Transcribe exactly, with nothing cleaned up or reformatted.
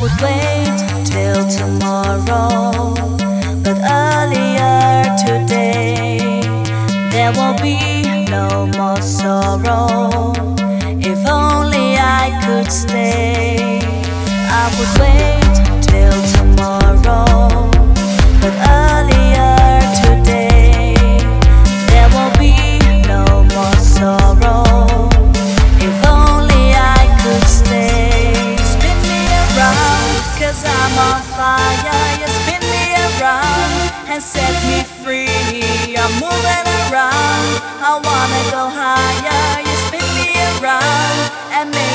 would wait till tomorrow, but earlier today there will be no more sorrow. If only I could stay, I would wait till tomorrow, but earlier today there will be no more sorrow. If only I could stay. Spin me around, cause I'm on fire. You spin me around and set me free. I'm moving around, I wanna go higher. You spin me around and make